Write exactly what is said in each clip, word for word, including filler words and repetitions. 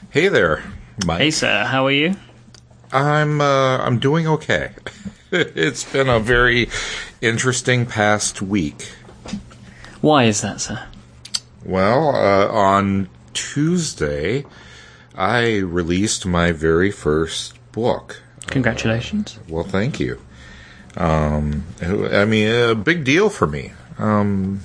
Hey there, Mike. Hey, sir. How are you? I'm uh, I'm doing okay. It's been a very interesting past week. Why is that, sir? Well, uh, on Tuesday, I released my very first book. Congratulations. Uh, well, thank you. Um, I mean, a big deal for me. Um,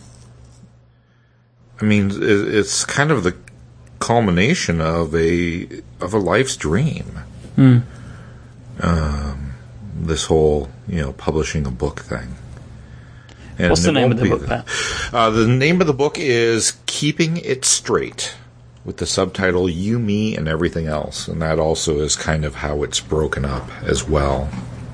I mean, it's kind of the culmination of a of a life's dream. Mm. Um, this whole, you know, publishing a book thing. And What's the name of the book, Pat? Uh, the name of the book is Keeping It Straight, with the subtitle You, Me, and Everything Else. And that also is kind of how it's broken up as well.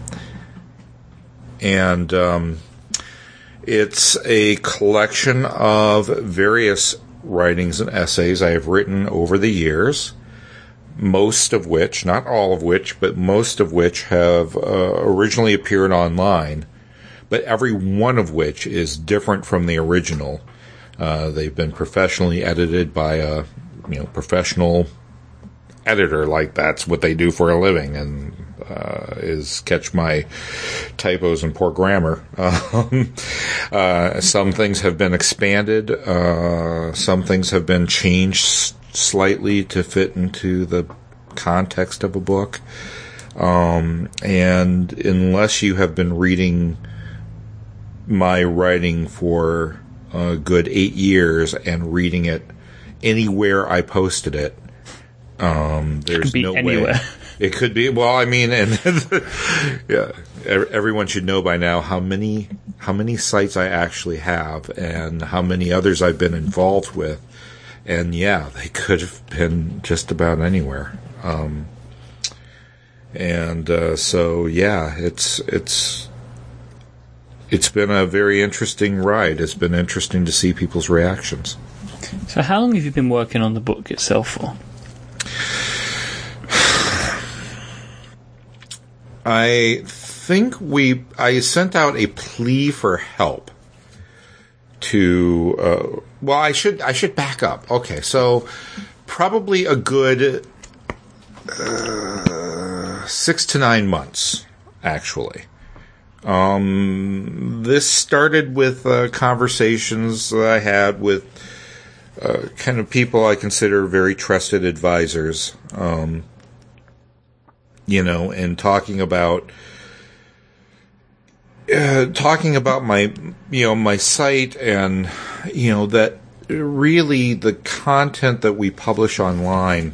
And um, it's a collection of various writings and essays I have written over the years, most of which, not all of which, but most of which have uh, originally appeared online, but every one of which is different from the original. Uh, they've been professionally edited by a you know professional editor, like that's what they do for a living, and uh, is catch my typos and poor grammar. Um, uh, some things have been expanded. Uh, some things have been changed slightly to fit into the context of a book. Um, and unless you have been reading my writing for a good eight years and reading it anywhere I posted it, um, there's it could be no anywhere. way. It could be. Well, I mean, and yeah, everyone should know by now how many how many sites I actually have and how many others I've been involved with. And yeah, they could have been just about anywhere. Um, and uh, so yeah, it's it's it's been a very interesting ride. It's been interesting to see people's reactions. So, how long have you been working on the book itself for? I think we I sent out a plea for help to uh, well I should I should back up. Okay, so probably a good uh, six to nine months actually. Um, this started with uh, conversations that I had with uh, kind of people I consider very trusted advisors. Um, you know, and talking about uh, talking about my, you know, my site, and you know that really the content that we publish online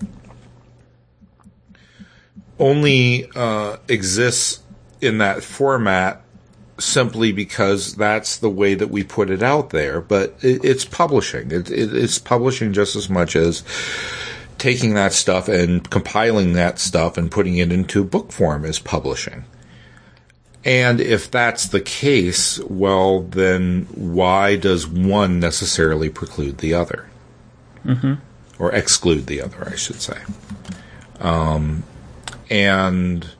only uh, exists in that format simply because that's the way that we put it out there. But it, it's publishing. It, it, it's publishing just as much as taking that stuff and compiling that stuff and putting it into book form is publishing. And if that's the case, well, then why does one necessarily preclude the other? Mm-hmm. Or exclude the other, I should say. Um, and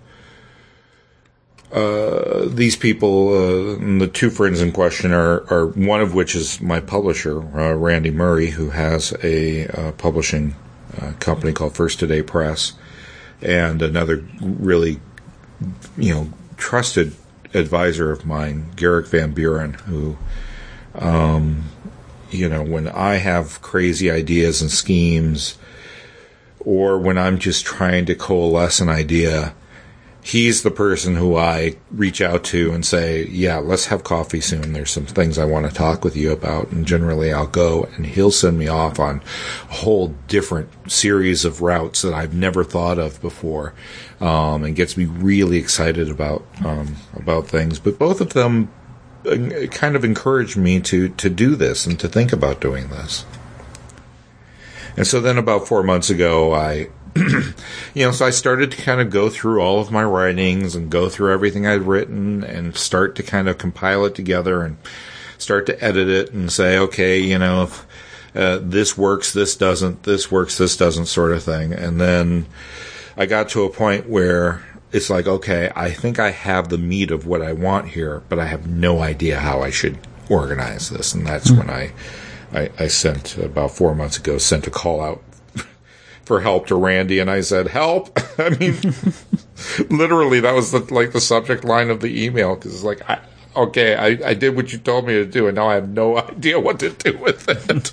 uh, these people, uh, the two friends in question are, are one of which is my publisher, uh, Randy Murray, who has a uh, publishing a company called First Today Press, and another really, you know, trusted advisor of mine, Garrick Van Buren, who, um, you know, when I have crazy ideas and schemes, or when I'm just trying to coalesce an idea, he's the person who I reach out to and say, yeah, let's have coffee soon. There's some things I want to talk with you about. And generally I'll go and he'll send me off on a whole different series of routes that I've never thought of before, um, and gets me really excited about, um, about things. But both of them kind of encouraged me to, to do this and to think about doing this. And so then about four months ago, I, you know, so I started to kind of go through all of my writings and go through everything I'd written and start to kind of compile it together and start to edit it and say, okay, you know, if uh, this works, this doesn't, this works, this doesn't, sort of thing. And then I got to a point where it's like, okay, I think I have the meat of what I want here, but I have no idea how I should organize this. And that's mm-hmm. when I, I, I sent, about four months ago, sent a call out for help to Randy, and I said, help. I mean, literally, that was the, like the subject line of the email, because it's like, I, okay, I, I did what you told me to do, and now I have no idea what to do with it.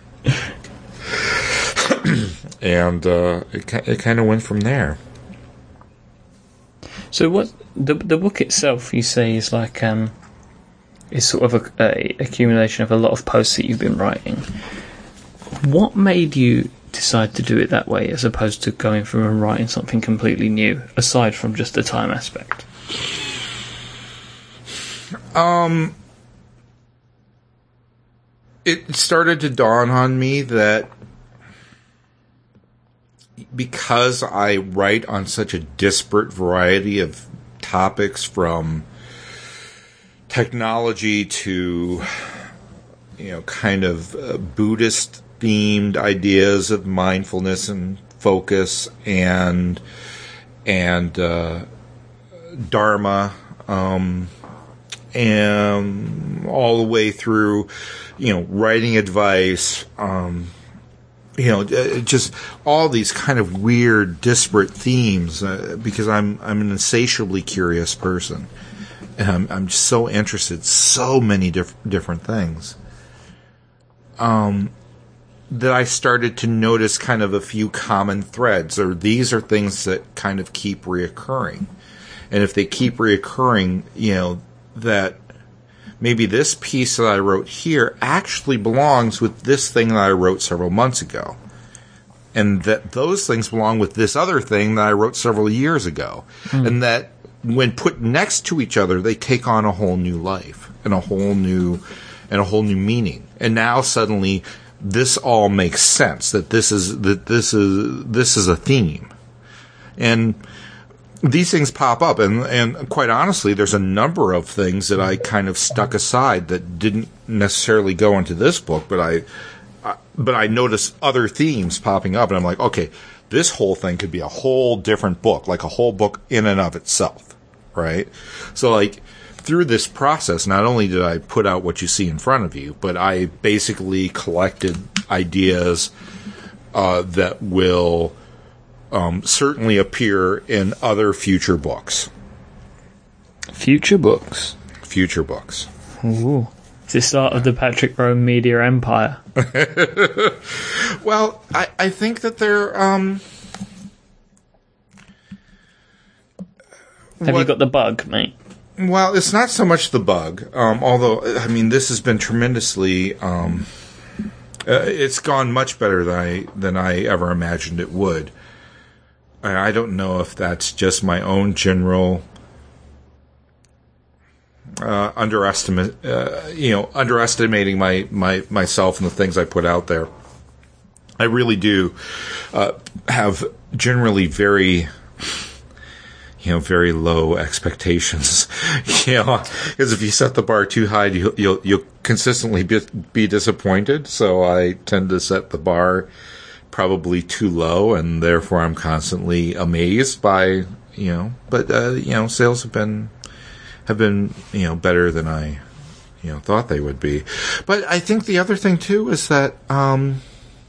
And uh, it it kind of went from there. So what the the book itself, you say, is like um, is sort of a, a accumulation of a lot of posts that you've been writing. What made you decide to do it that way, as opposed to going through and writing something completely new, aside from just the time aspect? Um, it started to dawn on me that because I write on such a disparate variety of topics, from technology to, you know, kind of uh, Buddhist themed ideas of mindfulness and focus, and and uh, Dharma, um, and all the way through, you know, writing advice, um, you know, just all these kind of weird, disparate themes. Uh, because I'm I'm an insatiably curious person, and I'm I'm just so interested in so many diff- different things. Um. That I started to notice kind of a few common threads, or these are things that kind of keep reoccurring. And if they keep reoccurring, you know, that maybe this piece that I wrote here actually belongs with this thing that I wrote several months ago. And that those things belong with this other thing that I wrote several years ago. Mm. And that when put next to each other, they take on a whole new life and a whole new, and a whole new meaning. And now suddenly, this all makes sense, that this is that this is this is a theme. And these things pop up, and, and quite honestly, there's a number of things that I kind of stuck aside that didn't necessarily go into this book, but I, I but I noticed other themes popping up, and I'm like, okay, this whole thing could be a whole different book, like a whole book in and of itself, right? So like, through this process, not only did I put out what you see in front of you, but I basically collected ideas uh, that will um, certainly appear in other future books. Future books? Future books. Ooh. It's the start of the Patrick Rome media empire. Well, I, I think that they're... Um, Have what, you got the bug, mate? Well, it's not so much the bug, um, although, I mean, this has been tremendously, um, uh, it's gone much better than I, than I ever imagined it would. I, I don't know if that's just my own general, uh, underestimate, uh, you know, underestimating my, my, myself and the things I put out there. I really do, uh, have generally very, you know, very low expectations, you know, because if you set the bar too high, you, you'll, you'll consistently be, be disappointed. So I tend to set the bar probably too low, and therefore I'm constantly amazed by, you know, but, uh, you know, sales have been, have been, you know, better than I, you know, thought they would be. But I think the other thing too is that, um,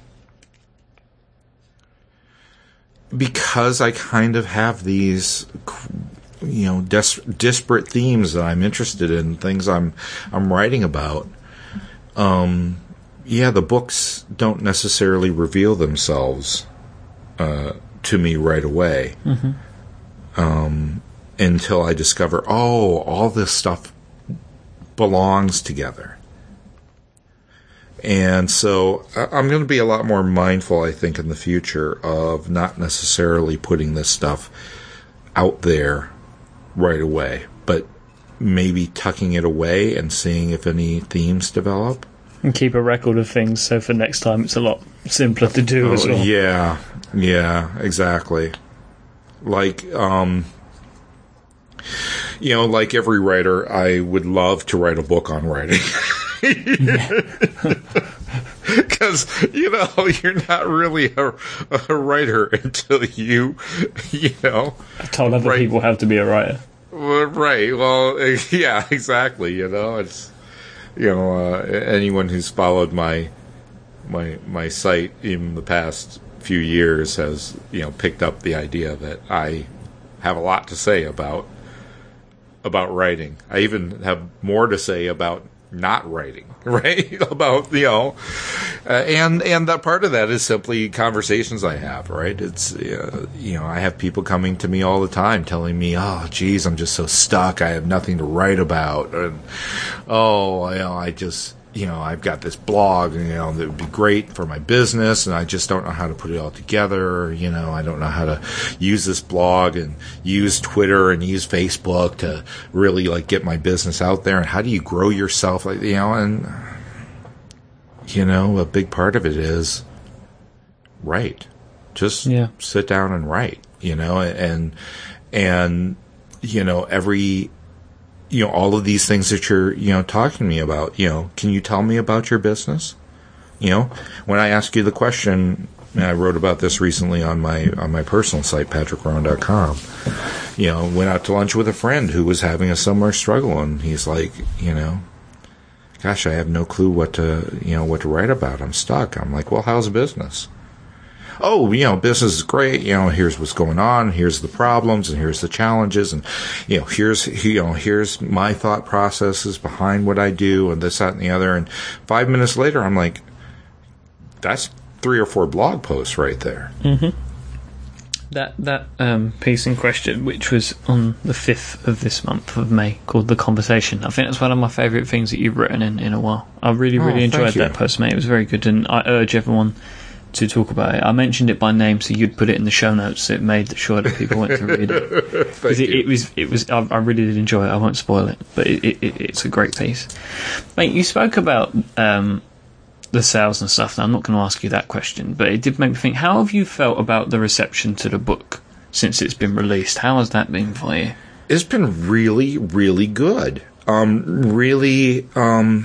because I kind of have these, you know, dis- disparate themes that I'm interested in, things I'm I'm writing about, um, yeah, the books don't necessarily reveal themselves uh, to me right away, mm-hmm. um, until I discover, oh, all this stuff belongs together. And so I'm going to be a lot more mindful, I think, in the future of not necessarily putting this stuff out there right away, but maybe tucking it away and seeing if any themes develop. And keep a record of things, so for next time it's a lot simpler to do oh, as well. Yeah, yeah, exactly. Like, um, you know, like every writer, I would love to write a book on writing. Because, you know, you're not really a, a writer until you, you know. I told other write. people how to be a writer. Well, right. Well, yeah, exactly. You know, it's, you know, uh, anyone who's followed my, my, my site in the past few years has, you know, picked up the idea that I have a lot to say about about writing. I even have more to say about not writing, right? About, you know, uh, and and that part of that is simply conversations I have, right? It's, uh, you know, I have people coming to me all the time telling me, oh, geez, I'm just so stuck. I have nothing to write about. And, oh, you know, I just, you know, I've got this blog, you know, that would be great for my business, and I just don't know how to put it all together. You know, I don't know how to use this blog and use Twitter and use Facebook to really, like, get my business out there. And how do you grow yourself, like, you know, and, you know, a big part of it is write. Just yeah. sit down and write, you know, and, and, you know, every, you know, all of these things that you're, you know, talking to me about, you know, can you tell me about your business? You know, when I ask you the question, and I wrote about this recently on my, on my personal site, patrick rowan dot com, you know, went out to lunch with a friend who was having a similar struggle, and he's like, you know, gosh, I have no clue what to, you know, what to write about. I'm stuck. I'm like, well, how's business? Oh, you know, business is great. You know, here's what's going on. Here's the problems, and here's the challenges, and you know, here's you know, here's my thought processes behind what I do, and this, that, and the other. And five minutes later, I'm like, that's three or four blog posts right there. Mm-hmm. That that um, piece in question, which was on the fifth of this month of May, called The Conversation. I think that's one of my favourite things that you've written in, in a while. I really, really oh, enjoyed that post, mate. It was very good, and I urge everyone to talk about it. I mentioned it by name so you'd put it in the show notes, so it made sure that people went to read it. Because it, it was, it was. I, I really did enjoy it. I won't spoil it, but it, it, it's a great piece. Mate, you spoke about um, the sales and stuff, and I'm not going to ask you that question, but it did make me think, how have you felt about the reception to the book since it's been released? How has that been for you? It's been really, really good. Um, really, um...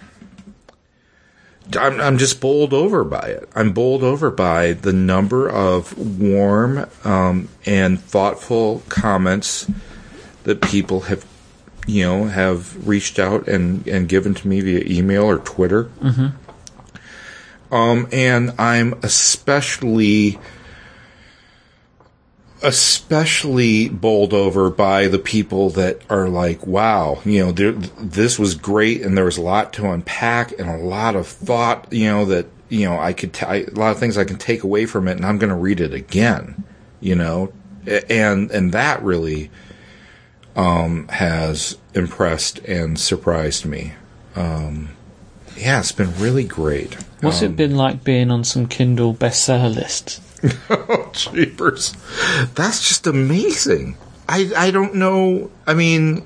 I'm, I'm just bowled over by it. I'm bowled over by the number of warm um, and thoughtful comments that people have, you know, have reached out and, and given to me via email or Twitter. Mm-hmm. Um, and I'm especially, especially bowled over by the people that are like, wow, you know, there, this was great, and there was a lot to unpack and a lot of thought, you know, that, you know, I could, t- I, a lot of things I can take away from it, and I'm going to read it again, you know, and, and that really, um, has impressed and surprised me. Um, yeah, it's been really great. What's um, it been like being on some Kindle bestseller lists? Oh, jeepers. That's just amazing. I, I don't know. I mean...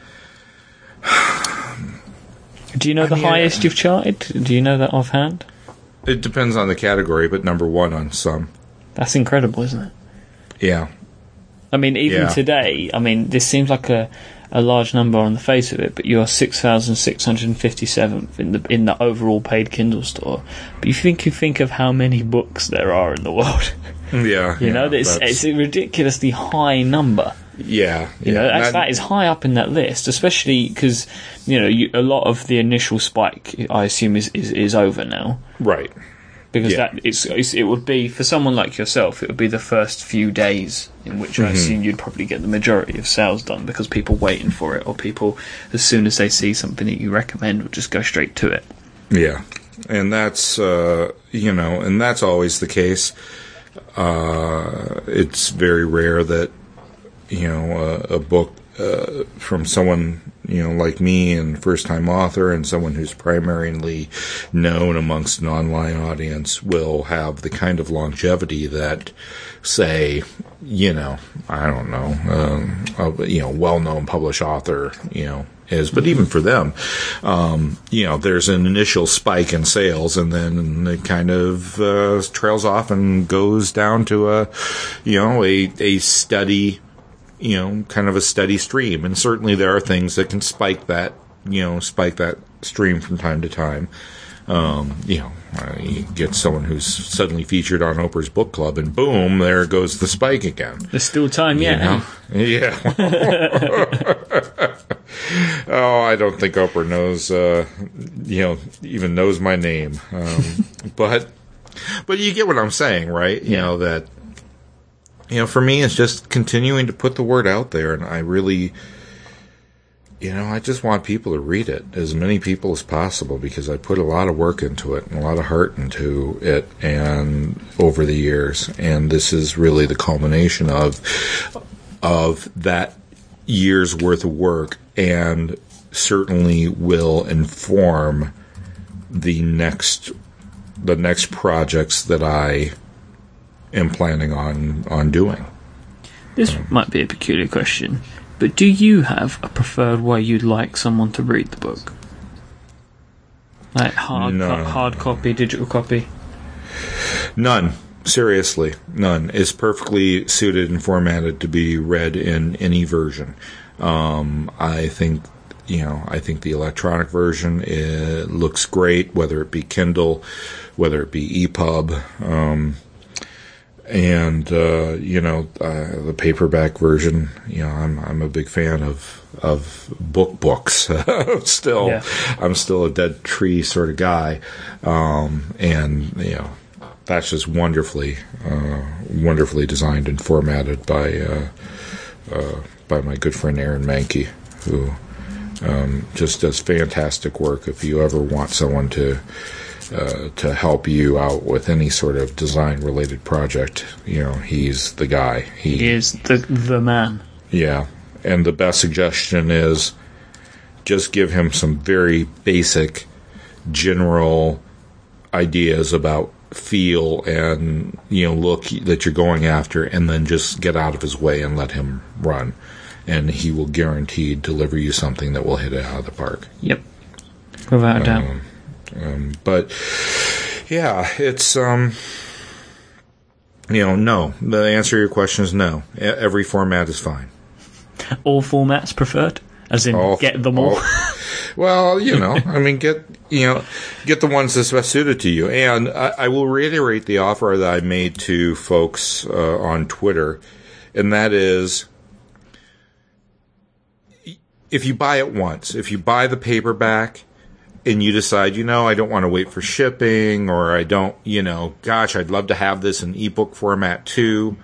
Do you know I the mean, highest I, you've charted? Do you know that offhand? It depends on the category, but number one on some. That's incredible, isn't it? Yeah. I mean, even yeah. today, I mean, this seems like a, a large number on the face of it, but you're six thousand six hundred fifty-seventh in the in the overall paid Kindle store. But you think you think of how many books there are in the world. Yeah. you yeah, know, it's, it's a ridiculously high number. Yeah. You yeah. know, that's, that is high up in that list, especially because, you know, you, a lot of the initial spike, I assume, is, is, is over now. Right. Because yeah. that it's, it's it would be, for someone like yourself, it would be the first few days in which mm-hmm. I assume you'd probably get the majority of sales done, because people waiting for it, or people, as soon as they see something that you recommend, will just go straight to it. Yeah. And that's, uh, you know, and that's always the case. Uh, it's very rare that, you know, a, a book uh, from someone, you know, like me, and first-time author, and someone who's primarily known amongst an online audience, will have the kind of longevity that, say, you know, I don't know, um, a, you know, well-known published author, you know, is. But even for them, um, you know, there's an initial spike in sales, and then it kind of uh, trails off and goes down to a, you know, a, a steady, you know, kind of a steady stream. And certainly there are things that can spike that, you know, spike that stream from time to time. Um, you know, uh, you get someone who's suddenly featured on Oprah's book club, and boom, there goes the spike again. There's still time yet. You know? Yeah. Oh, I don't think Oprah knows, uh, you know, even knows my name. Um, but But you get what I'm saying, right? You Yeah. know, that, you know, for me, it's just continuing to put the word out there. And I really, you know, I just want people to read it, as many people as possible, because I put a lot of work into it and a lot of heart into it and over the years. And this is really the culmination of, of that year's worth of work, and certainly will inform the next the next projects that I am planning on on doing. This um, might be a peculiar question, but do you have a preferred way you'd like someone to read the book? Like hard no. co- hard copy, digital copy? None. Seriously, none. It's perfectly suited and formatted to be read in any version. Um, I think You know, I think the electronic version it looks great, whether it be Kindle, whether it be E P U B, um, and uh, you know, uh, the paperback version. You know, I'm I'm a big fan of of book books. still, yeah. I'm still a dead tree sort of guy, um, and you know, that's just wonderfully, uh, wonderfully designed and formatted by uh, uh, by my good friend Aaron Mankey, who. Um, just does fantastic work. If you ever want someone to uh, to help you out with any sort of design related project, you know, he's the guy. He, he is the the man. Yeah, and the best suggestion is just give him some very basic, general ideas about feel and you know look that you're going after, and then just get out of his way and let him run. And he will guaranteed deliver you something that will hit it out of the park. Yep, without a doubt. Um, um, but yeah, it's um, you know, no. The answer to your question is no. Every format is fine. All formats preferred, as in all, get them all. all well, you know, I mean, get you know, get the ones that's best suited to you. And I, I will reiterate the offer that I made to folks uh, on Twitter, and that is. If you buy it once, if you buy the paperback and you decide, you know, I don't want to wait for shipping, or I don't, you know, gosh, I'd love to have this in ebook format too,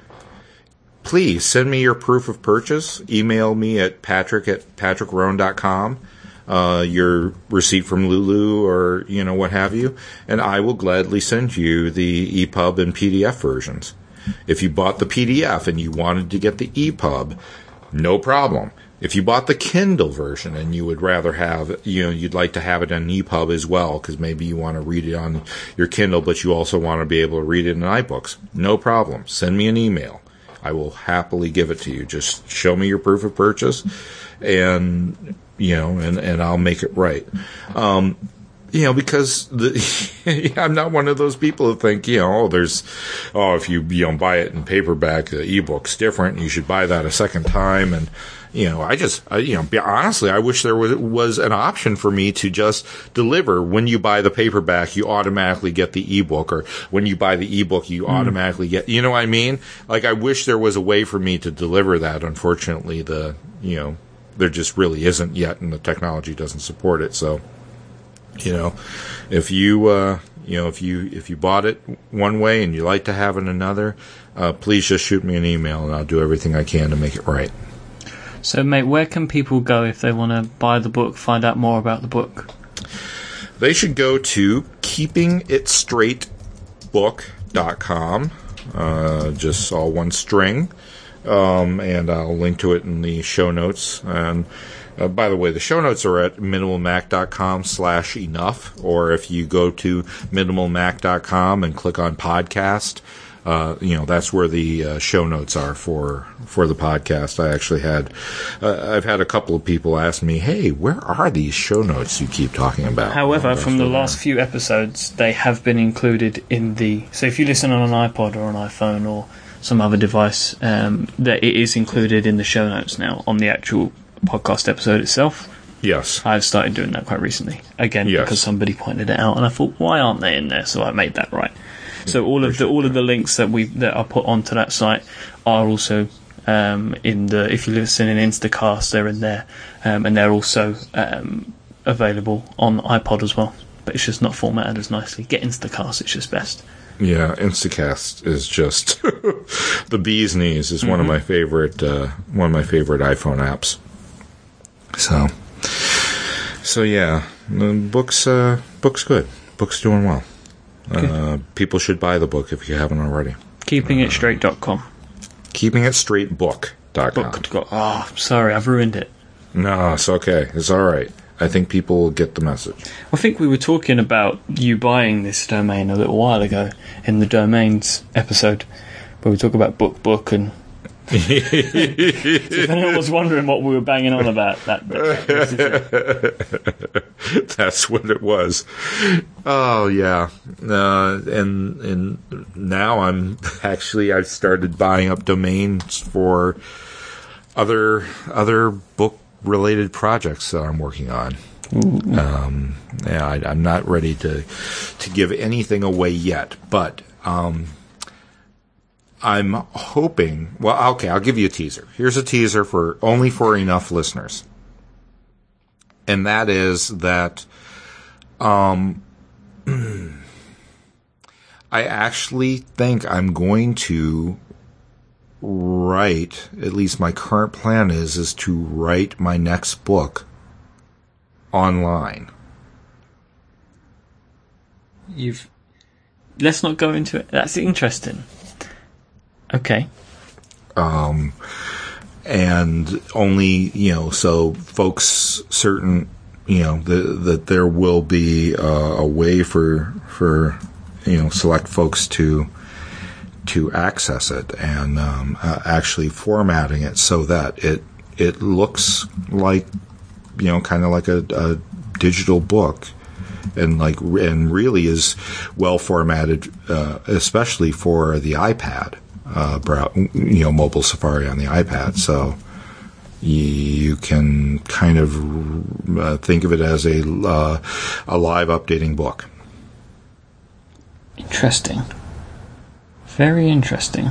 please send me your proof of purchase. Email me at patrick at patrick roan dot com, uh, your receipt from Lulu or, you know, what have you, and I will gladly send you the E P U B and P D F versions. If you bought the P D F and you wanted to get the E P U B, no problem. If you bought the Kindle version and you would rather have, you know, you'd like to have it on E P U B as well, because maybe you want to read it on your Kindle, but you also want to be able to read it in iBooks, no problem. Send me an email. I will happily give it to you. Just show me your proof of purchase, and, you know, and, and I'll make it right. Um, You know, because the, I'm not one of those people who think, you know, oh, there's, oh, if you, you know, buy it in paperback, the ebook's different. You should buy that a second time. And, you know, I just, I, you know, be, honestly, I wish there was, was an option for me to just deliver. When you buy the paperback, you automatically get the ebook, or when you buy the ebook, you mm. automatically get, you know what I mean? Like, I wish there was a way for me to deliver that. Unfortunately, the, you know, there just really isn't yet, and the technology doesn't support it. So. You know, if you uh, you know if you if you bought it one way and you like to have it another, uh, please just shoot me an email and I'll do everything I can to make it right. So, mate, where can people go if they want to buy the book, find out more about the book? They should go to keeping it straight book dot com, uh, just all one string, um, and I'll link to it in the show notes. And Uh, by the way, the show notes are at minimalmac.com slash enough, or if you go to minimalmac dot com and click on podcast, uh, you know, that's where the uh, show notes are for for the podcast. I actually had, uh, I've had a couple of people ask me, hey, where are these show notes you keep talking about? However, oh, from the last few episodes, they have been included in the, so if you listen on an iPod or an iPhone or some other device, um, that it is included in the show notes now on the actual podcast episode itself. Yes. I've started doing that quite recently. Again, yes. because somebody pointed it out and I thought, why aren't they in there? So I made that right. So all of the all of the links that we that are put onto that site are also um, in the, if you listen in Instacast, they're in there. Um, and they're also um, available on iPod as well. But it's just not formatted as nicely. Get Instacast, it's just best. Yeah, Instacast is just the bee's knees. Is mm-hmm. one of my favorite uh, one of my favorite iPhone apps. So, so yeah, the book's uh, book's good. Book's doing well. Uh, people should buy the book if you haven't already. keeping it straight dot com. keeping it straight book dot com. Book. Oh, sorry, I've ruined it. No, it's okay. It's all right. I think people will get the message. I think we were talking about you buying this domain a little while ago in the domains episode, where we talk about book book and. So if anyone was wondering what we were banging on about, that, that that's what it was. Oh yeah, uh, and and now I'm actually I've started buying up domains for other other book related projects that I'm working on. Um, yeah, I, I'm not ready to to give anything away yet, but. Um, I'm hoping, well, okay, I'll give you a teaser. Here's a teaser for only for enough listeners. And that is that um, I actually think I'm going to write, at least my current plan is, is to write my next book online. You've, let's not go into it. That's interesting. Okay. Um, and only, you know, so folks certain, you know, the, that there will be uh, a way for, for, you know, select folks to, to access it and, um, uh, actually formatting it so that it, it looks like, you know, kind of like a, a digital book and like, and really is well formatted, uh, especially for the iPad. Uh, brow- you know, mobile Safari on the iPad, so you can kind of uh, think of it as a uh, a live updating book. Interesting, very interesting.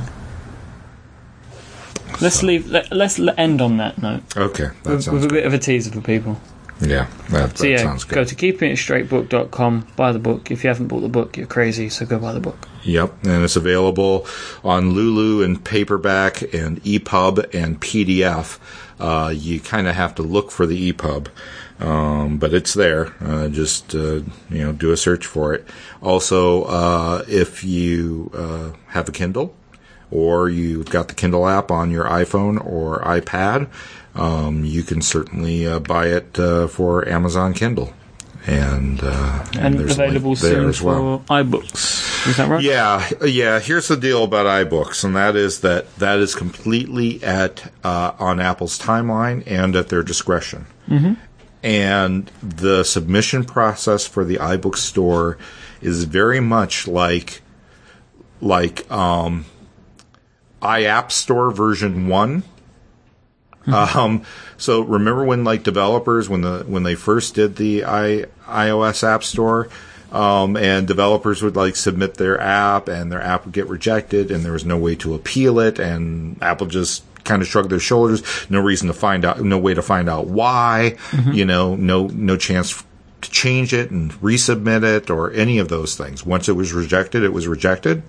Let's so. leave. Let, let's end on that note. Okay, that with, sounds with a good. bit of a teaser for people. Yeah, that, so that yeah, sounds good. Go to keeping it straight book dot com, buy the book. If you haven't bought the book, you're crazy, so go buy the book. Yep, and it's available on Lulu and paperback and E P U B and P D F. Uh, you kind of have to look for the E P U B, um, but it's there. Uh, just uh, you know, do a search for it. Also, uh, if you uh, have a Kindle or you've got the Kindle app on your iPhone or iPad, um, you can certainly uh, buy it uh, for Amazon Kindle. And, uh, and, and available soon as well. for iBooks. Is that right? Yeah, yeah. Here's the deal about iBooks, and that is that that is completely at uh, on Apple's timeline and at their discretion. Mm-hmm. And the submission process for the iBook store is very much like like um, iApp Store version one. Mm-hmm. Um, so remember when like developers, when the, when they first did the I, iOS App Store, um, and developers would like submit their app and their app would get rejected and there was no way to appeal it and Apple just kind of shrugged their shoulders, no reason to find out, no way to find out why, mm-hmm. you know, no, no chance to change it and resubmit it or any of those things. Once it was rejected, it was rejected.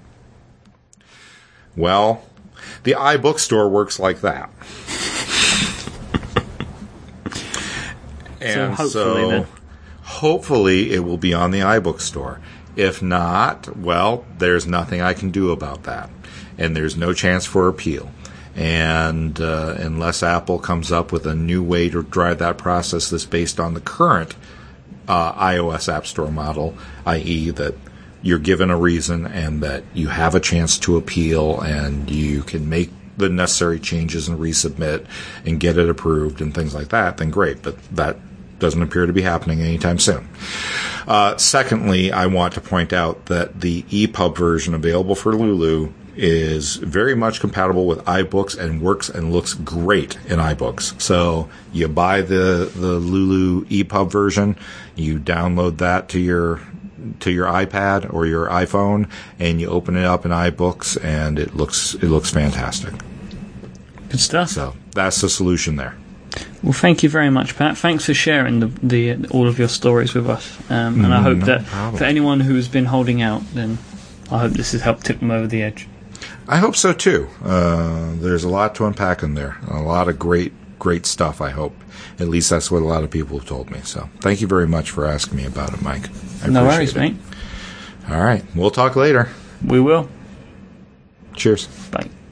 Well, the iBook Store works like that. And so hopefully, so then. hopefully it will be on the iBook Store. If not, well, there's nothing I can do about that. And there's no chance for appeal. And uh, unless Apple comes up with a new way to drive that process that's based on the current uh, iOS App Store model, that is that you're given a reason and that you have a chance to appeal and you can make the necessary changes and resubmit and get it approved and things like that, then great. But that doesn't appear to be happening anytime soon. Uh, secondly, I want to point out that the E P U B version available for Lulu is very much compatible with iBooks and works and looks great in iBooks. So you buy the, the Lulu E P U B version, you download that to your to your iPad or your iPhone, and you open it up in iBooks, and it looks it looks fantastic. Good stuff. So that's the solution there. Well, thank you very much, Pat. Thanks for sharing the, the all of your stories with us. Um, and I hope no that problem. for anyone who has been holding out, then I hope this has helped tip them over the edge. I hope so too. Uh, there's a lot to unpack in there. A lot of great, great stuff, I hope. At least that's what a lot of people have told me. So thank you very much for asking me about it, Mike. I no worries, it. mate. All right. We'll talk later. We will. Cheers. Bye.